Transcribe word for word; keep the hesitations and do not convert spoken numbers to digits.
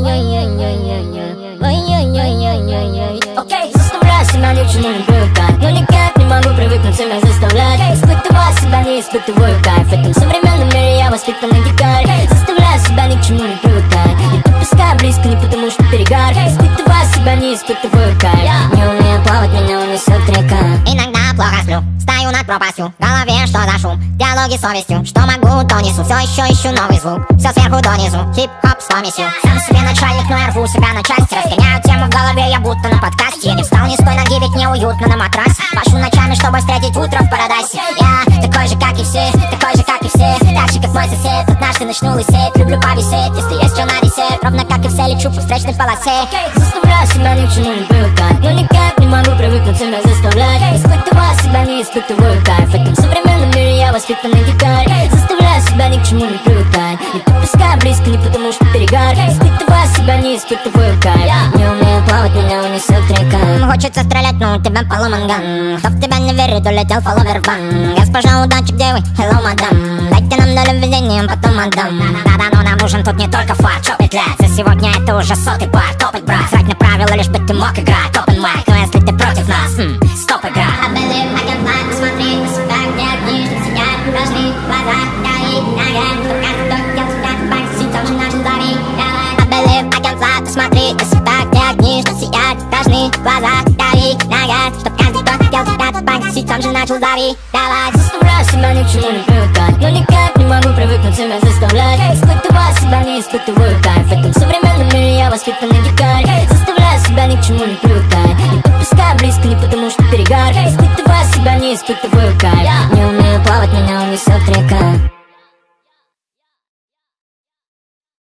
Окей, заставляю себя ни к чему не привыкать, но никак не могу привыкнуть себя заставлять. Испытывая себя, не испытываю кайф. В этом современном мире я воспитанный дикарь. Заставляю себя ни к чему не привыкать, не подпуская близко, не потому что перегар. Испытывая себя, не испытываю кайф. Не умею плавать, меня унесет река. Иногда плохо сплю, стою над пропастью, в голове что за шум, диалоги с совестью. Что могу, то несу, все еще ищу новый звук. Все сверху донизу, хип-хоп сто месил. Сам себе начальник, но я рву себя на части. Разгоняю тему в голове, я будто на подкасте. Не встал ни с той ноги, ведь мне уютно на матрасе. Пашу ночами, чтобы встретить утро в парадайсе. Я такой же, как и все, такой же, как и все. Так же, как мой сосед, однажды начну лысеть. Люблю повисеть, если есть что на десерт. Ровно как и все, лечу по встречной полосе. Заставляю себя ни к чему не привыкать, но никак не могу привыкнуть себя заставлять. Испытывая себя, не испытываю кайф. В этом современном мире я воспитанный дикарь. Заставляю себя ни к чему не привыкать, не подпуская близко, не потому что перегар. Испытывая себя, не испытываю кайф. Не умею плавать, меня унесет река. Хочется стрелять, но у тебя поломан ган. Кто в тебя не верит, улетел фолловер в бан. Госпожа удачи, где вы? Hello, мадам. Дайте нам долю везения, потом отдам. Да-да, но нам нужен тут не только фарт. Что петлять? За сегодня это уже сотый пар. Топать, брат, срать на правила, лишь бы ты мог играть. Open mic, но если ты против нас, хм, стоп, игра. I believe I can fly, посмотри на себя, где огни, что сидят, должны глаза, горит, нога. Только кто делал тебя, боксить, он же начал зови. I believe I can fly, посмотри на себя, где огни, что сидят, должны глаза, горит, нога. Чтоб каждый, кто хотел тебя боксить, он же начал зови. Давай. Заставляю себя ни к чему не привыкать, но никак не могу привыкнуть себя заставлять. Испытывая себя, не испытываю кайф. В этом современном мире я воспитанный дикарь. Заставляю себя ни к чему не привыкать, не подпуская близко, не потому что перегар. Испытывая себя, не испытываю кайф. Не умею плавать, меня унесет река.